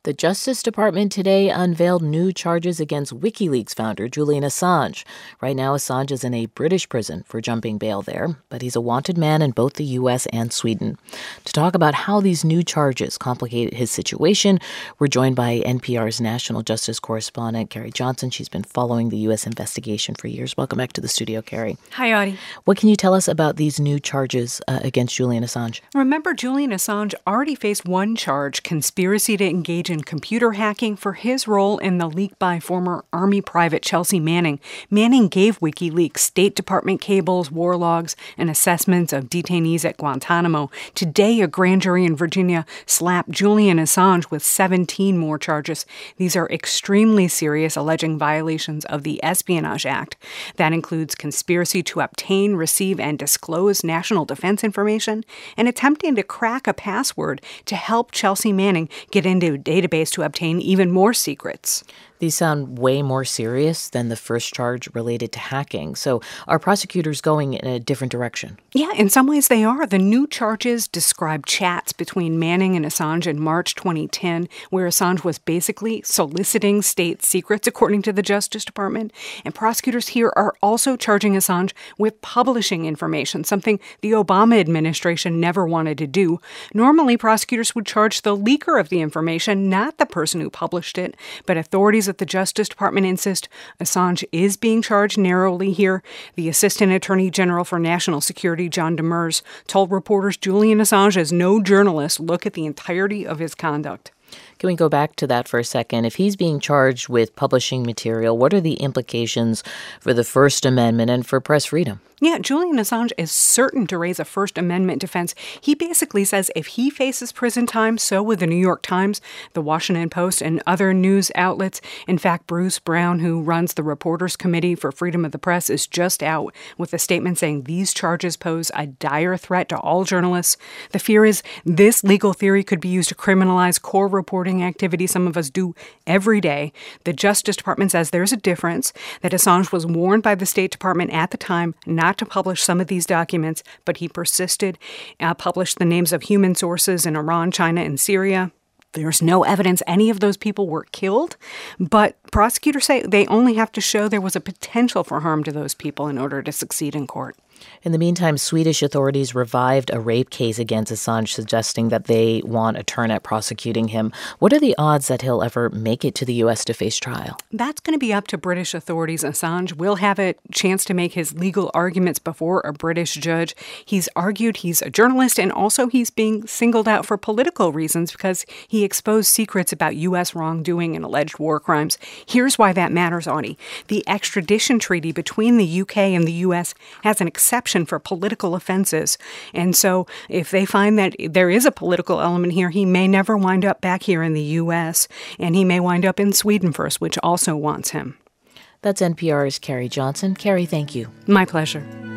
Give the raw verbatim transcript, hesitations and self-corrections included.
The Justice Department today unveiled new charges against WikiLeaks founder Julian Assange. Right now, Assange is in a British prison for jumping bail there, but he's a wanted man in both the U S and Sweden. To talk about how these new charges complicate his situation, we're joined by N P R's national justice correspondent, Carrie Johnson. She's been following the U S investigation for years. Welcome back to the studio, Carrie. Hi, Audie. What can you tell us about these new charges uh, against Julian Assange? Remember, Julian Assange already faced one charge, conspiracy to engage in computer hacking for his role in the leak by former Army Private Chelsea Manning. Manning gave WikiLeaks State Department cables, war logs, and assessments of detainees at Guantanamo. Today, a grand jury in Virginia slapped Julian Assange with seventeen more charges. These are extremely serious, alleging violations of the Espionage Act. That includes conspiracy to obtain, receive, and disclose national defense information, and attempting to crack a password to help Chelsea Manning get into a database to obtain even more secrets. These sound way more serious than the first charge related to hacking. So are prosecutors going in a different direction? Yeah, in some ways they are. The new charges describe chats between Manning and Assange in March twenty ten, where Assange was basically soliciting state secrets, according to the Justice Department. And prosecutors here are also charging Assange with publishing information, something the Obama administration never wanted to do. Normally, prosecutors would charge the leaker of the information, not the person who published it. But authorities at the Justice Department insist Assange is being charged narrowly here. The Assistant Attorney General for National Security, John Demers, told reporters Julian Assange is no journalist. Look at the entirety of his conduct. Can we go back to that for a second? If he's being charged with publishing material, what are the implications for the First Amendment and for press freedom? Yeah, Julian Assange is certain to raise a First Amendment defense. He basically says if he faces prison time, so will the New York Times, the Washington Post, and other news outlets. In fact, Bruce Brown, who runs the Reporters Committee for Freedom of the Press, is just out with a statement saying these charges pose a dire threat to all journalists. The fear is this legal theory could be used to criminalize core reporting activity some of us do every day. The Justice Department says there's a difference, that Assange was warned by the State Department at the time not to publish some of these documents, but he persisted, uh, published the names of human sources in Iran, China, and Syria. There's no evidence any of those people were killed, but prosecutors say they only have to show there was a potential for harm to those people in order to succeed in court. In the meantime, Swedish authorities revived a rape case against Assange, suggesting that they want a turn at prosecuting him. What are the odds that he'll ever make it to the U S to face trial? That's going to be up to British authorities. Assange will have a chance to make his legal arguments before a British judge. He's argued he's a journalist, and also he's being singled out for political reasons because he exposed secrets about U S wrongdoing and alleged war crimes. Here's why that matters, Audie. The extradition treaty between the U K and the U S has an exception for political offenses. And so if they find that there is a political element here, he may never wind up back here in the U S, and he may wind up in Sweden first, which also wants him. That's N P R's Carrie Johnson. Carrie, thank you. My pleasure.